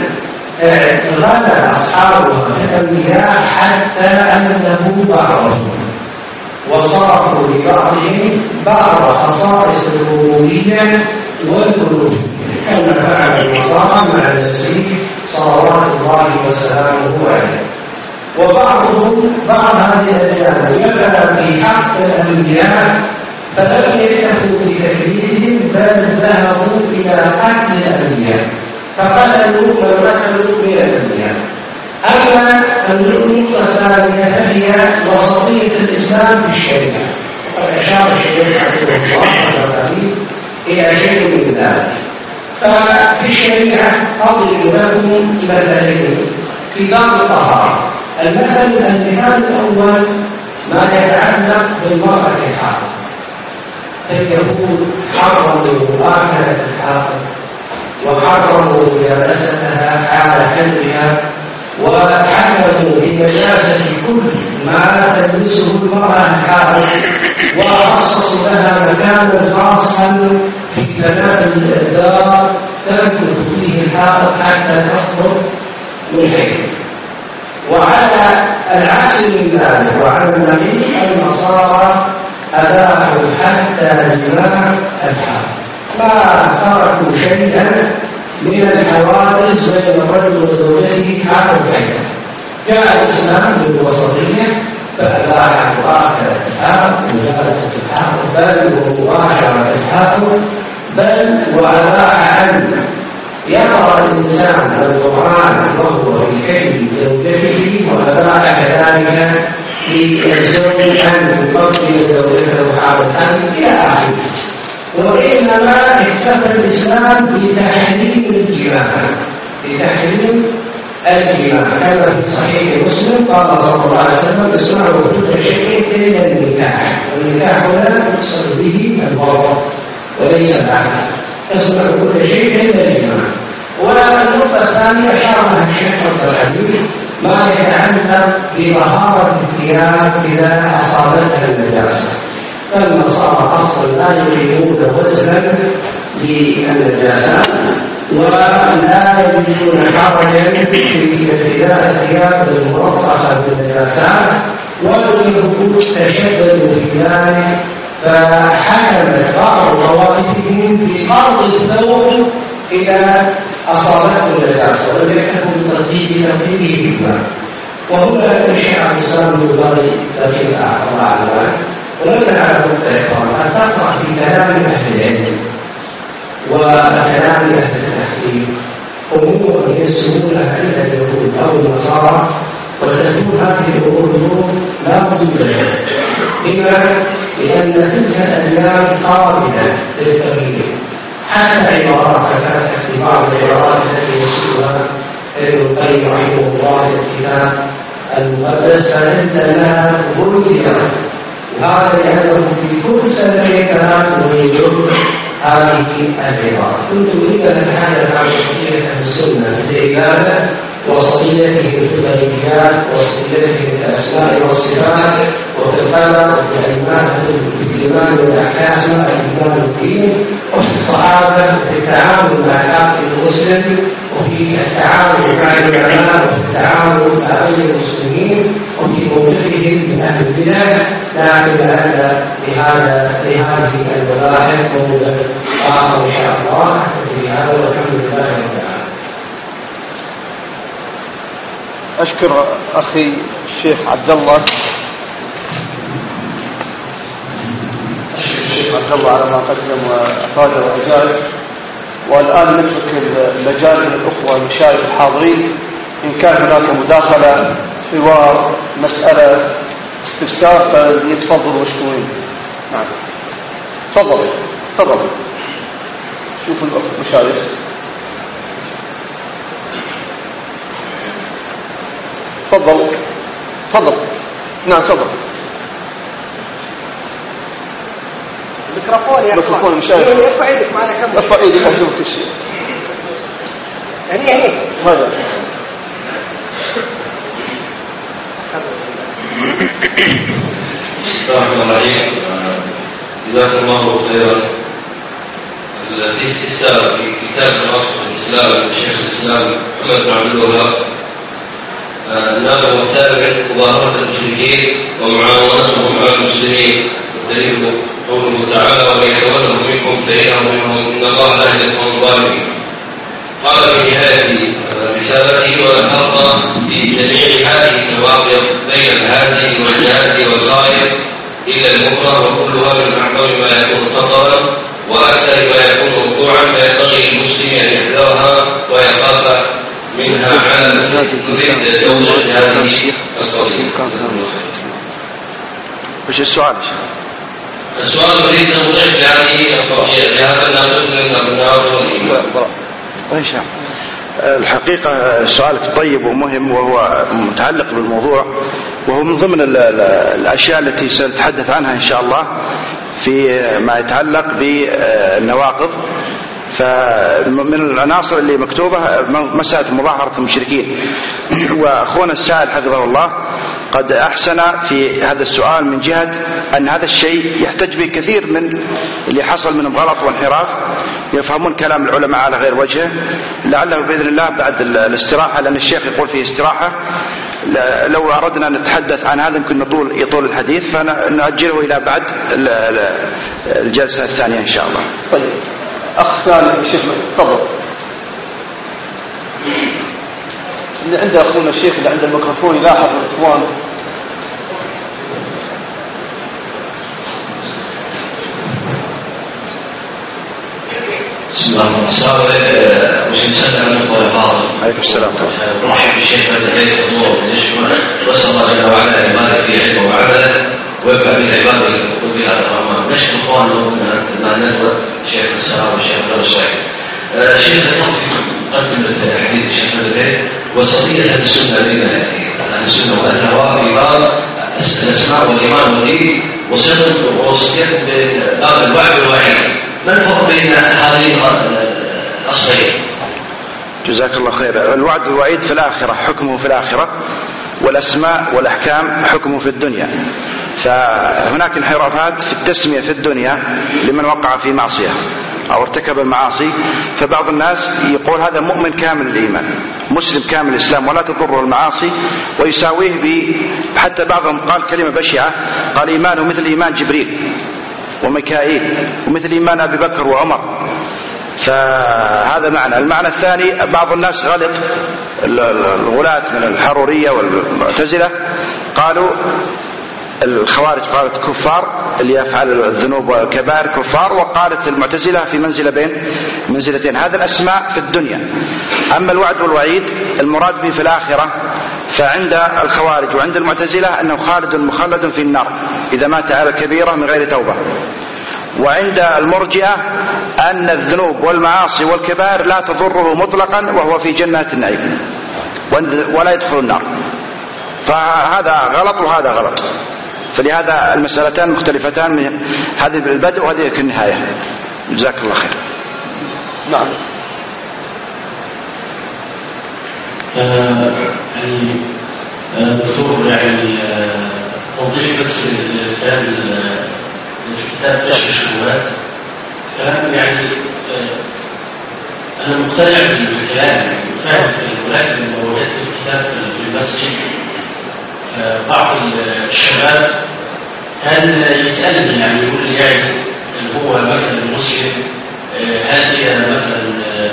غدا أصحابها الأنبياء حتى أنه بعضهم وصرفوا لبعضهم بعض خصائص الربوبية والألوهية كما فعل النصارى مع المسيح صلوات الله وسلامه عليه. وبعضهم بعض هذه الأديان يبدأ في حق الأنبياء فلم يكتفوا بتكذيبهم بل ذهبوا إلى قتل الأنبياء فقتلوا من قتلوا من الأنبياء. أما النقطة الثانية فهي وسطية الإسلام في الشريعة، وقد أشار الشيخ حفظه الله إلى شيء من ذلك. ففي الشريعة أضرب لكم مثلين في باب الطهارة. المثل الأول ما يتعلق بالمرأة الحائض، فاليهود حرموا مؤاخذة الحائض وحرموا ملابستها حال حملها وحكموا بنجاسة كل ما تلبسه المرأة الحائض، وخصصوا لها مكانا خاصا في بناء الدار تمكث فيه الحائض حتى تخرج من حيث. وعلى العكس من ذلك وعلى النبي النصارى أباحوا حتى جماع الحائض، ما تركوا شيئا من الحوادث بين الرجل وزوجته حال الحيض. جاء الإسلام بالوسطية فأباح مؤاخذة الحائض ومجالسة الحائض بل ومباشرة الحائض بل وأباح أن يقرأ الإنسان القرآن وهو في حجر زوجته، وأباح كذلك للزوج أن يقبل زوجته حائضا إلى آخره. وإنما اكتفى الإسلام بتحريم الجماع كما في صحيح مسلم قال صلى الله عليه وسلم اسمعوا كل شيء إلا النكاح، والنكاح هنا يقصد به الوضع وليس العقد، اسمعوا كل شيء إلا الجماع. والنقطة الثانية شرحها الشيخ الطلبي ما يتعلق بطهارة الثياب إذا أصابتها النجاسة. فالنصارى أصلا لا يقيمون وزنا للنجاسات ولا يجدون حرجا في ابتداء الثياب المرفقة بالنجاسات، واليهود تشددوا في ذلك فحكم بعض طوائفهم بفرض الثوب إذا أصابته النجاسة ولم يكن بترتيبه بالماء. وهنا الشيخ الإسلام يبغي ترتيب أعضاء ولما على الإخوان أن تقرأ في كلام أهل العلم وكلام أهل التحقيق أمور يسمونها إلا اليهود أو النصارى، وتكون هذه الأمور لا وجود لها. لما؟ لأن تلك الأديان قابلة للتغيير، حتى عبارات فتحت في بعض العبارات التي يسمونها ابن القيم رحمه الله في الكتاب المقدس فإن لها غيرا، وهذا لأنه في كل سنة كلام ويجب هذه العبارة. كنت أريد أن أتحدث عن وصية السنة في العبادة وصيته في الغيبيات وصيته في الأسماء والصفات وفي القدر وفي الإيمان والأحكام الإيمان الدين وفي الصحابة وفي التعامل مع حق المسلم وفي التعاون مع العلماء وفي التعاون مع غير المسلمين وفي موقفهم من اهل البلاد، لا اعتقد ان لهذه المظاهر موضع اخر ان شاء الله في هذا، والحمد لله رب العالمين. أشكر أخي الشيخ عبد الله، أشكر الشيخ عبد الله على ما قدم وأفاد وأجاب. والآن نترك المجال للأخوة المشايخ الحاضرين، إن كان هناك مداخلة حوار مسألة استفسار فليتفضلوا مشكورين. نعم تفضل تفضل. شوف الأخ المشايخ. تفضل تفضل. نعم تفضل. ميكروفون يا ميكروفون المشايخ. ارفع ايدك معنا كم. ارفع ايدك اشوف كل شيء. هني هذا. السلام عليكم. جزاكم الله خيرا. في استفسار في كتاب نص الاسلام لشيخ الاسلام محمد بن عبد الوهاب، انه متابع مظاهره المشركين ومعاونتهم مع المسلمين، والدليل قوله تعالى: ومن يتولهم منكم فإنهم منهم إن الله لا يهدي القوم الظالمين. قال في نهاية رسالته: ولنرضى في جميع هذه المواقف بين الهازل والجاهل والخائف إلا المكره، وكلها من أعظم ما يكون خطرا وأكثر ما يكون وقوعا، فينبغي للمسلم أن يحذرها ويخاف منها على نريد توضيح هذه القضية. وش السؤال؟ السؤال نريد توضيح لهذه القضية لهذا الناقض من النار والإيمان. الحقيقة سؤالك طيب ومهم، وهو متعلق بالموضوع، وهو من ضمن الأشياء التي سنتحدث عنها إن شاء الله في ما يتعلق بالنواقض. فمن العناصر اللي مكتوبة مسألة مظاهرة المشركين، وأخونا السائل حفظه الله قد أحسن في هذا السؤال من جهة أن هذا الشيء يحتج به كثير من اللي حصل منهم غلط وانحراف، يفهمون كلام العلماء على غير وجهه. لعله بإذن الله بعد الاستراحة، لأن الشيخ يقول فيه استراحة، لو أردنا أن نتحدث عن هذا يمكن يطول الحديث، فنؤجله إلى بعد الجلسة الثانية إن شاء الله. طيب أخ ثاني شيخ تفضل. اللي عنده أخونا الشيخ اللي عنده الميكروفون يلاحظ الإخوان. السلام عليكم. وش نسأل عن الفاضل. عليكم السلام. نرحب بالشيخ بدأ الحضور ونشكره، وأسأل الله جل وعلا أن يبارك في علمه وعمله ويبقى بالعبادة وبهذا الرحمن. نشكر إخواننا ما ندوة الشيخ السلام والشيخ بدر السعيد. شيخ مقدمة حديث الشيخ بدر وصية أهل السنة بين أهل السنة وأهلها في باب الأسماء والإيمان والدين، وصيتهم بباب الوعد والوعيد. ما الفرق بين هذين الأصلين؟ جزاك الله خير. الوعد والوعيد في الآخرة، حكمه في الآخرة، والأسماء والأحكام حكمه في الدنيا. فهناك انحرافات في التسمية في الدنيا لمن وقع في معصية أو ارتكب المعاصي، فبعض الناس يقول هذا مؤمن كامل الإيمان، مسلم كامل الإسلام ولا تضره المعاصي، ويساويه حتى بعضهم قال كلمة بشعة، قال إيمانه مثل إيمان جبريل وميكائيل ومثل إيمان أبي بكر وعمر. فهذا معنى. المعنى الثاني، بعض الناس غلط، الغلاة من الحرورية والمعتزلة قالوا الخوارج قالت كفار اللي يفعل الذنوب والكبائر كفار، وقالت المعتزلة في منزلة بين منزلتين. هذا الأسماء في الدنيا. أما الوعد والوعيد المراد به في الآخرة، فعند الخوارج وعند المعتزلة أنه خالد مخلد في النار إذا مات على الكبيرة من غير توبة، وعند المرجئة أن الذنوب والمعاصي والكبائر لا تضره مطلقا وهو في جنات النعيم ولا يدخل النار. فهذا غلط وهذا غلط، فلهذا المسألتان مختلفتان، من هذه البدء وهذه النهاية. جزاك الله خير. نعم. دكتور يعني توضيح بس الكتاب كشف الشبهات، كلام يعني أنا مقتنع بالكلام فاهم ولكن لو وجدت الكتاب في المسجد بعض الشباب كان يسألني يعني يقول لي يعني هو مثلا المسلم هل هي مثلا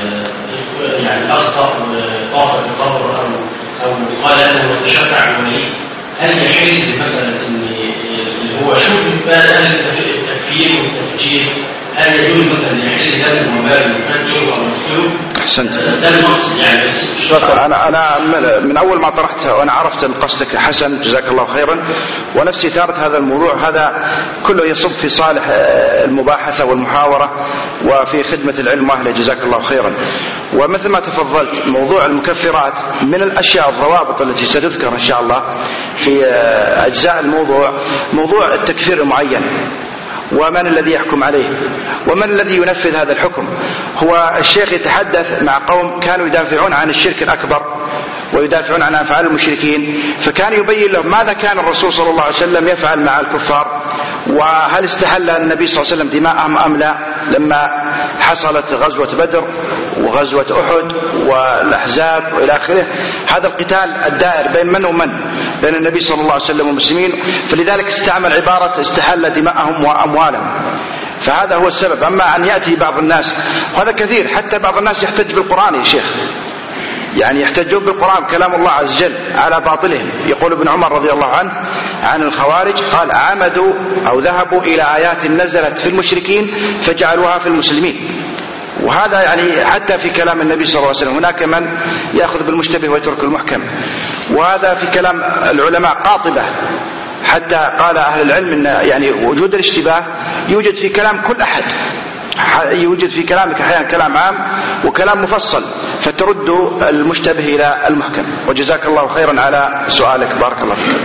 يعني أخطأ طاقة القبر أو قال أنه يتشفع ولي هل يحل مثلا أن هو شوف بقى التكفير والتفجير هل يجوز مثلا يحل دم ومال يفجر أو يسلوه؟ أحسنت. ده المقصد يعني بس أنا من أول ما طرحت وأنا عرفت أن قصدك حسن جزاك الله خيرا، ونفسي ثارت هذا الموضوع. هذا كله يصب في صالح المباحثة والمحاورة وفي خدمة العلم وأهله جزاك الله خيرا. ومثل ما تفضلت موضوع المكفرات من الأشياء الضوابط التي ستذكر إن شاء الله في أجزاء الموضوع موضوع التكفير المعين، ومن الذي يحكم عليه ومن الذي ينفذ هذا الحكم. هو الشيخ يتحدث مع قوم كانوا يدافعون عن الشرك الأكبر ويدافعون عن أفعال المشركين، فكان يبين لهم ماذا كان الرسول صلى الله عليه وسلم يفعل مع الكفار، وهل استحل النبي صلى الله عليه وسلم دماءهم أم لا لما حصلت غزوة بدر وغزوة أحد والأحزاب وإلى آخره. هذا القتال الدائر بين من ومن، بين النبي صلى الله عليه وسلم والمسلمين، فلذلك استعمل عبارة استحل دماءهم وأموالهم. فهذا هو السبب. أما أن يأتي بعض الناس، وهذا كثير، حتى بعض الناس يحتج بالقرآن يا شيخ، يعني يحتجون بالقرآن كلام الله عز وجل على باطلهم. يقول ابن عمر رضي الله عنه عن الخوارج قال عمدوا أو ذهبوا إلى آيات نزلت في المشركين فجعلوها في المسلمين. وهذا يعني حتى في كلام النبي صلى الله عليه وسلم هناك من يأخذ بالمشتبه ويترك المحكم، وهذا في كلام العلماء قاطبة. حتى قال أهل العلم أن يعني وجود الاشتباه يوجد في كلام كل أحد، يوجد في كلامك أحيانا كلام عام وكلام مفصل، فترد المشتبه إلى المحكم. وجزاك الله خيرا على سؤالك، بارك الله فيك.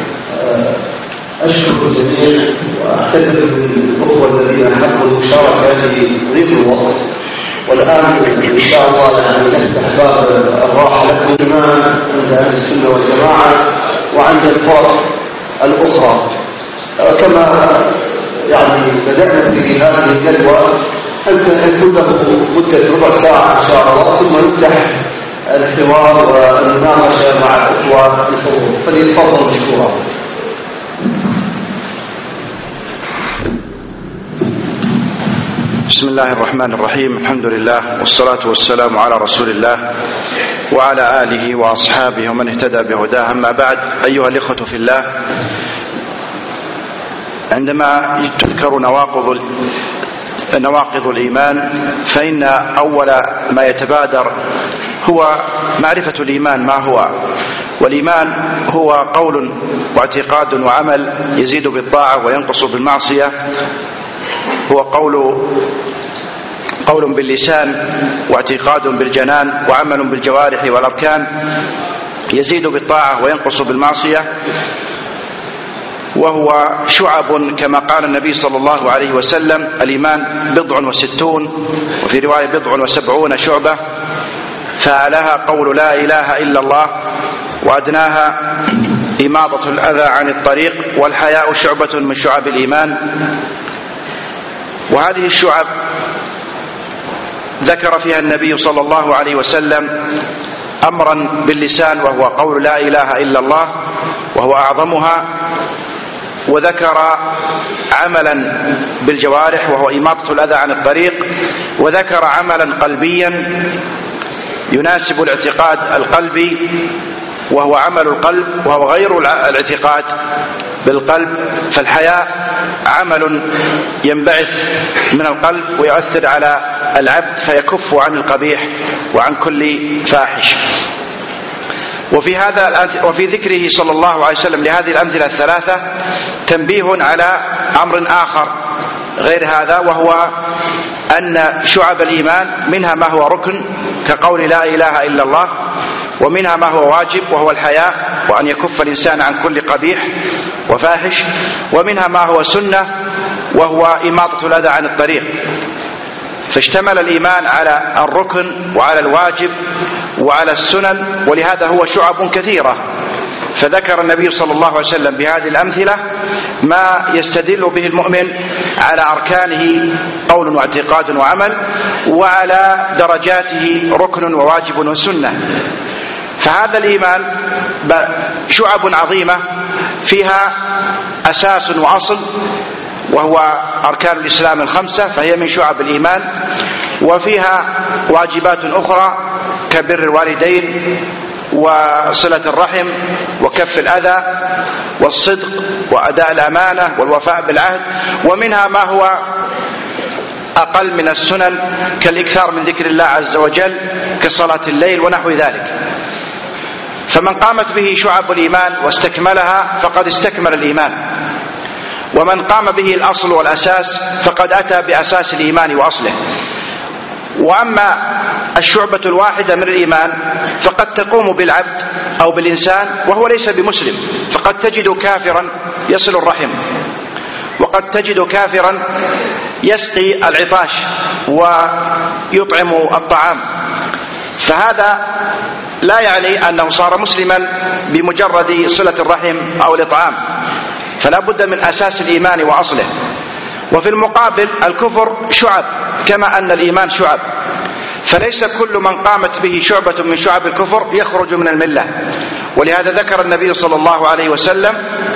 أشكر الجميع وأعتذر بالأخوة الذين حقوا المشاركة لضيق الوقت، والآن إن شاء الله يعني نفتح باب الراحة لكم عند أهل السنة والجماعة وعند الفرق الأخرى. كما يعني بدأنا في هذه الجدوى أن تكون له مدة ربع ساعة إن شاء الله، ثم نفتح الحوار والمناقشة مع الأخوة الحضور. فليتفضل مشكورا. بسم الله الرحمن الرحيم. الحمد لله والصلاة والسلام على رسول الله وعلى آله وأصحابه ومن اهتدى بهداه. أما بعد، أيها الإخوة في الله، عندما تذكر نواقض الإيمان فإن أول ما يتبادر هو معرفة الإيمان ما هو. والإيمان هو قول واعتقاد وعمل يزيد بالطاعة وينقص بالمعصية. هو قول باللسان واعتقاد بالجنان وعمل بالجوارح والأركان يزيد بالطاعة وينقص بالمعصية. وهو شعب كما قال النبي صلى الله عليه وسلم: الإيمان 60 وفي رواية 70 شعبة، فأعلاها قول لا إله إلا الله، وأدناها إماطة الأذى عن الطريق، والحياء شعبة من شعب الإيمان. وهذه الشعب ذكر فيها النبي صلى الله عليه وسلم أمرا باللسان وهو قول لا إله إلا الله وهو أعظمها، وذكر عملا بالجوارح وهو إماطة الأذى عن الطريق، وذكر عملا قلبيا يناسب الاعتقاد القلبي وهو عمل القلب وهو غير الاعتقاد بالقلب. فالحياء عمل ينبعث من القلب ويؤثر على العبد فيكف عن القبيح وعن كل فاحش. وفي ذكره صلى الله عليه وسلم لهذه الأمثلة الثلاثة تنبيه على أمر آخر غير هذا، وهو أن شعب الإيمان منها ما هو ركن كقول لا إله إلا الله، ومنها ما هو واجب وهو الحياء وأن يكف الإنسان عن كل قبيح وفاحش، ومنها ما هو سنة وهو إماطة الأذى عن الطريق. فاشتمل الإيمان على الركن وعلى الواجب وعلى السنن، ولهذا هو شعب كثيرة. فذكر النبي صلى الله عليه وسلم بهذه الأمثلة ما يستدل به المؤمن على أركانه قول واعتقاد وعمل، وعلى درجاته ركن وواجب وسنة. فهذا الإيمان شعب عظيمة فيها أساس وأصل، وهو أركان الإسلام الخمسة، فهي من شعب الإيمان، وفيها واجبات أخرى كبر الوالدين وصلة الرحم وكف الأذى والصدق وأداء الأمانة والوفاء بالعهد، ومنها ما هو أقل من السنن كالإكثار من ذكر الله عز وجل كصلاة الليل ونحو ذلك. فمن قامت به شعب الإيمان واستكملها فقد استكمل الإيمان، ومن قام به الأصل والأساس فقد أتى بأساس الإيمان وأصله. وأما الشعبة الواحدة من الإيمان فقد تقوم بالعبد أو بالإنسان وهو ليس بمسلم، فقد تجد كافرا يصل الرحم، وقد تجد كافرا يسقي العطاش ويطعم الطعام، فهذا لا يعني أنه صار مسلما بمجرد صلة الرحم أو الإطعام، فلا بد من أساس الإيمان وأصله. وفي المقابل الكفر شعب كما أن الإيمان شعب، فليس كل من قامت به شعبة من شعب الكفر يخرج من الملة. ولهذا ذكر النبي صلى الله عليه وسلم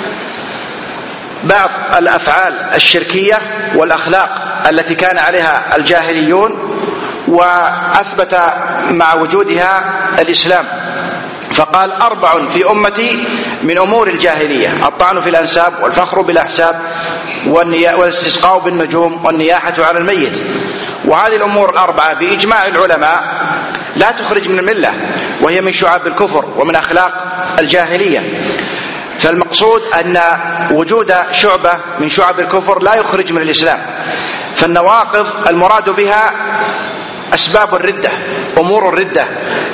بعض الأفعال الشركية والأخلاق التي كان عليها الجاهليون، وأثبت مع وجودها الإسلام، فقال 4 في أمتي من أمور الجاهلية: الطعن في الأنساب والفخر بالأحساب والاستسقاء بالنجوم والنياحة على الميت. وهذه الأمور 4 بإجماع العلماء لا تخرج من الملة، وهي من شعاب الكفر ومن أخلاق الجاهلية. فالمقصود أن وجود شعبة من شعب الكفر لا يخرج من الإسلام. فالنواقض المراد بها أسباب الردة، أمور الردة